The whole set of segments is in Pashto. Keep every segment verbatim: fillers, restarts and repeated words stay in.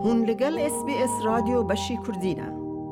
هون لگل اس بی اس رادیو بشی کردینه.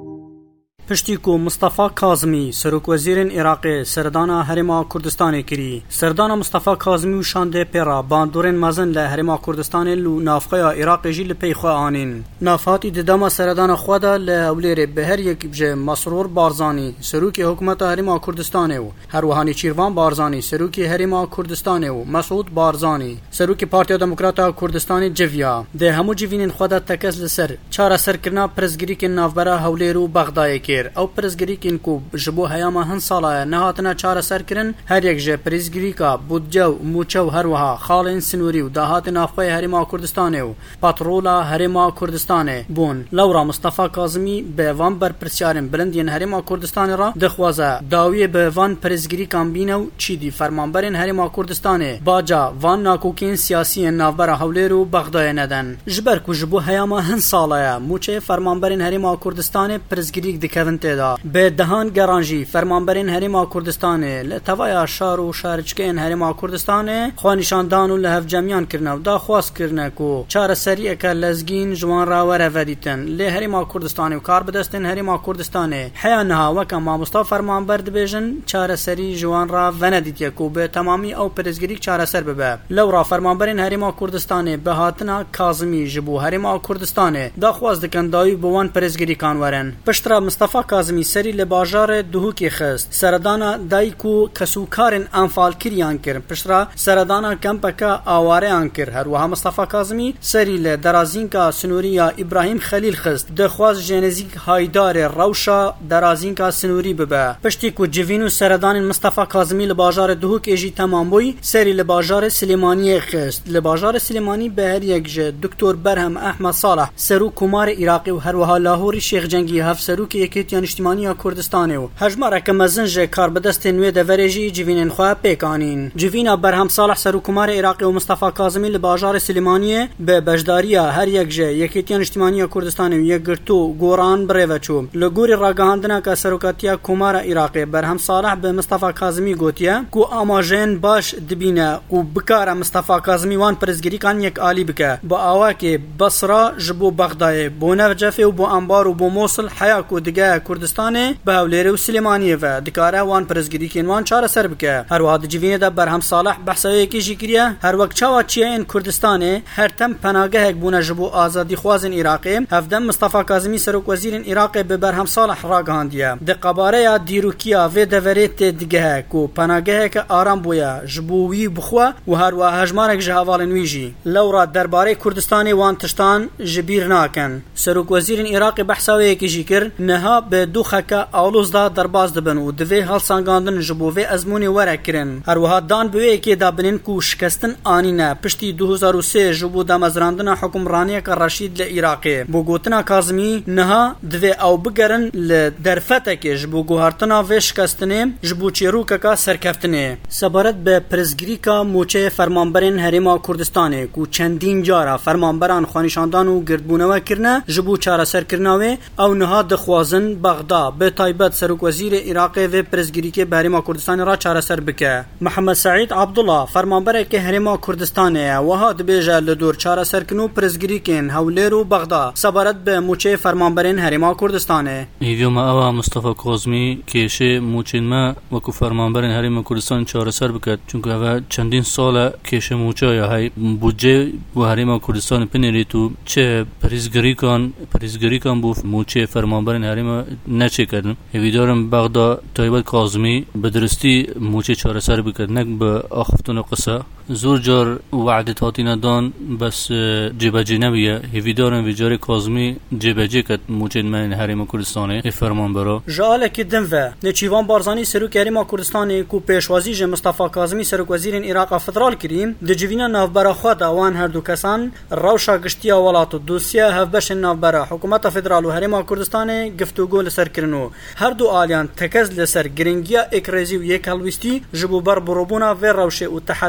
پشتی کو مصطفی کاظمی سرک وزیرین عراق سردانا هرما کردستان کری. سردانا مصطفی کاظمی و شانده پیرا باندورین مزن له هرما کردستان لو نافقیا عراق جیل پیخوا آنین. نافات ایدداما سردانا خوادا له اولیر به هر یک بجه مسرور بارزانی سروک حکومت هرما کردستان و هروهانی چیروان بارزانی سروک هرما کردستان و مسعود بارزانی سروک پارتی دموکرات کردستان جویا ده همو جوینین خوادا تکس لسر چهار سر کرنا پرزگری که نافبرا هولیر بغداد او پرزگری کن کو جبو هیاما هن سالا نهاتنا چاره سر کرن هر یک جه پرزگری کا بودجو موچو هر وها خالن سنوری و دهات نافقه هرما کردستان و پاترولا هرما کردستان بون لورا مصطفی کاظمی به وان بر پرسیارن بلندین هرما کردستان را دخوازه داوی به وان پرزگری کان بینو چیدی فرمانبرین هرما کردستان باجا وان ناکوکین سیاسی نافبر حولیر و بغداد ندن جبر کو جبو هیاما هن سالا موچه فرمانبرین هرما کردستان پرزگری دک تدا به دهان گرانجی فرمانبرین هرما کردستان لتوای شار و شارچکین هرما کردستان خوانشاندان و لهف جمعیان کرنه دا خواست کرنه کو چار سریع که لزگین جوان را وره ودیتن لی هرما کردستان و کار بدستن هرما کردستان حیانها وکا ما مصطفی فرمانبر دبیجن چار سری جوان را وندیتیا کو به تمامی او پرزگری چار سر ببه لورا فرمانبرین هرما کردستان به هاتنا کاظمی جبو هرما کردستان دا خواست دکن داوی بوان پرزگری کان ورن پشترا مصطفی کاظمی سری لباجار دهوکی خست سردانا دایکو کسوکارن انفال کریان کر پشترا سردانا کمپکا آواره انکر هر وها مصطفی کاظمی سری لدرازین کا سنوریا ابراهیم خلیل خست دخواز جنزیک هایدار روشا درازین کا سنوری ببه پشتی کو جوینو سردان مصطفی کاظمی لباجار دهوک اجی تمام بوی سری لباجار سلیمانی خست لباجار سلیمانی به هر یک ج دکتر برهم احمد صالح سرو کمار عراقی و هر وها لاهوری شیخ جنگی هف سرو که یکیتیان اجتماعی کردستان و هجمار کمزن ج کار بدست نوی د ورجی جوینن خو پیکانین جوینا برهم صالح سرو کمار عراقی و مصطفی کاظمی لباجار سلیمانی به بجداریا هر یک ج یکیتیان اجتماعی کردستان و یک گرتو گوران بروچو لګوري راګاندنا کا سروکاتیا کمار عراقی برهم صالح به مصطفی کاظمی گوتیا کو اماجن باش دبینه او بکار مصطفی کاظمی وان پرزګری کان یک عالی بک با اوا کې بصره جبو بغداد بو نجف و بو انبار و بو موصل حیا کو دگه کردستان به اولیر و سلیمانیه و دکاره وان پرزگری کن وان چاره سر بکه هر واد جوینه ده برهم صالح بحثایی که جیکریه هر وقت چاوا چیه این کردستانه هر تم پناگه هک بونه جبو آزادی خوازن عراقی هفدم مصطفی کاظمی سرک وزیرین عراقی به برهم صالح را گاندیه ده قباره یا دیروکیا و دوریت دیگه کو پناگه هک آرام بویا جبووی بخوا و هر واه هجمارک جهوالن ویجی لورا درباره کردستان وان تشتان جبیر ناکن سرک وزیرین عراقی بحثایی که جیکر نها به دو خکا اولوز دا درباز دبن و دوی حال سانگاندن جبوه ازمونی وره کرن هر وها دان بوی که دا بنین کو شکستن آنینه پشتی دو هزار و سه جبو دا مزراندن حکمرانی که رشید لعراقی بو گوتنا کاظمی نها دوی او بگرن لدرفته که جبو گوهارتنا و شکستنه جبو چیروکا که سرکفتنه سبارت به پرزگری که موچه فرمانبرین هرما کردستانه کو چندین جارا فرمانبران خوانشاندان و گردبونوه کرنه جبو چاره سر کرناوه او نها دخوازن بغداد به تایبت سرک وزیر عراق و پرزگری که هرما کردستان را چاره سر بکه محمد سعید عبدالله فرمانبر که هرما کردستان و ها دبیجه لدور چاره سر کنو پرزگری کن حولیر و بغداد سبارت به موچه فرمانبرین هرما کردستان ایوم اوا مصطفی کاظمی که شه موچین ما وکو فرمانبرین هرما کردستان چاره سر بکد چون اوا چندین سال که شه موچه یا های بودجه و هرما کردستان پنیری تو چه پرزگری کن پرزگری کن بو موچه فرمانبرین هرما نچه کردن ویدارم بغداد تایبت کاظمی به درستی موچه چاره سر بکرد نک به آخفتون قصه زور جار وعدت هاتینا دان بس جبجه نبیه ویدارم ویجار کاظمی جبجه کد موچه من هرما کردستانه فرمان برا جاله که دنوه نچیوان بارزانی سروک هرما کردستانه کو پیشوازی ج مصطفی کاظمی سروک وزیرین عراق فدرال کریم د جوینا نافبرا خود اوان هر دو کسان روشا گشتیا ولات دوسیه هفبش نافبرا حکومت فدرال و هرما کردستانه گفتگو لسر کرنو هر دو آلیان تکز لسر گرنگیا اکرزی و یک هلوستی جبو بر بروبونا و روشه و تحدیات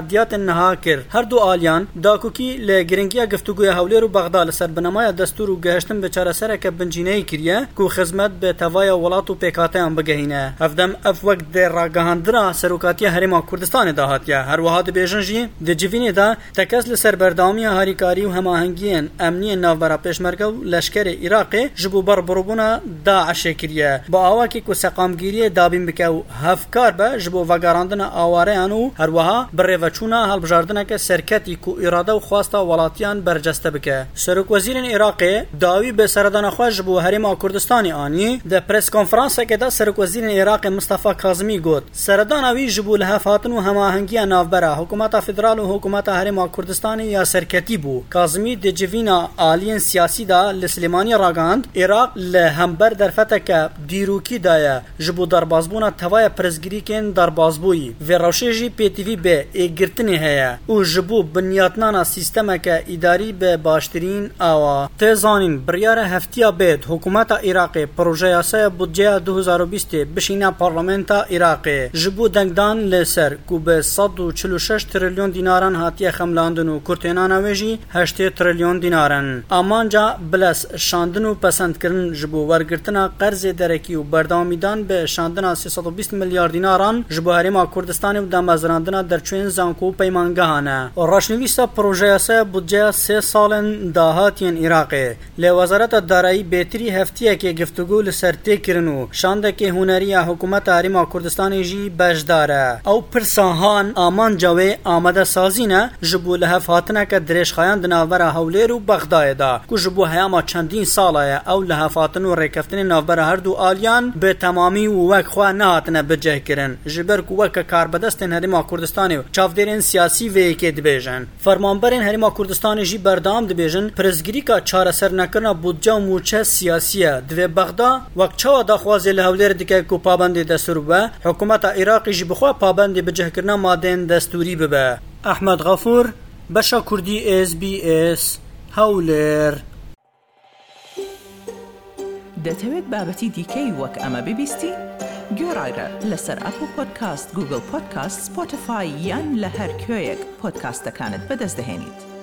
نها کر هر دو آلیان داکوکی لگرنگیا گفتگوی هولیر و بغداد لسر بنمای دستور و گهشتن به چارەسەرە که بنجینه کریه کو خدمت به توای ولات و پیکاتیان بگهینه هفدم اف وقت در راگهاندرا سروکاتی هرما کوردستان داهاتیا هر وها دبیجن جی د جوینه دا تکس لسر بردامی هاریکاری و هماهنگی امنی ناوبرا پیشمرگه و لشکر عراق جبو بر بروبونا داعش کریه با آواکی کو سقامگیری دابین بکه و هفکار به جبو وگاراندن آواره انو هر وها بریوچونا هلبجاردنه که سرکتی کو اراده و خواستا ولاتیان برجسته بکه سرک وزیر عراق داوی به سردان خوش بو هرما کردستانی آنی د پرس کنفرانس که دا سرک وزیر عراق مصطفی کاظمی گفت سردان اوی جبو لهفاتن و هماهنگی ناوبرا حکومت فدرال و حکومت هرما کردستانی یا سرکتی بو کاظمی د جوینا آلین سیاسی دا لسلیمانی راگاند عراق لهمبر در فتک دیروکی دایا جبو دربازبونا توای پرزگری کن دربازبوی و روشجی پی تی وی به اگرتنی هيا او جبو بنیاتنانا سیستم که اداری به باشترین آوا تزانین بریار هفتیا بید حکومت عراق پروژه یاسای بودجه دو هزار و بیست بشینا پارلمنت عراق جبو دنگدان لسر کو به صد و چهل و شش تریلیون دیناران هاتیه خملاندن و کرتینان ویجی هشت تریلیون دینارن امانجا بلس شاندن و پسند کرن جبو ورگرتنا قرض درکی و بردامیدان به شاندن سیصد و بیست میلیارد دیناران جبو هرما کردستان و دمازراندنا در چوین زانکو پیمانگاهانه و راشنویستا پروژه یاسای بودجه سه سالن داهاتین عراق لی وزارت دارایی بیتری هفتیه که گفتگو لسر تکرنو شانده که هنری حکومت هرما کردستان جی بجداره او پرساهان آمان جوه آمده سازینه جبو لحف هاتنه که درش خایان دناور هولیر و بغداد دا که جبو هیاما چندین ساله او لحف هاتن و ریکفتن ناوبر هر دو آلیان به تمامی و وک خواه نهاتنه بجه کرن جبر که وک کاربدستن هرما کردستان چافدرین سیاسی و ایکی دبیجن فرمانبرین هرما کردستان جی بردام دبیجن پرزگیری که چاره سر نکرنا بودجه و موچه سیاسیه دوی بغداد وقت چاوا داخوازی لهولیر دیگه که پابندی دستور به حکومت عراقی جی بخواه پابندی بجه کرنا مادین دستوری ببه احمد غفور بشا کردی اس بی اس هولیر دەتەوێت بابەتی دیکەی وەک ئەمە ببیستی؟ گۆڕایرە لەسەر ئەپل پۆدکاست، گوگل پۆدکاست، سپۆتیفای یان لە هەر کوێیەک پۆدکاستەکانت بەدەست دەهێنیت.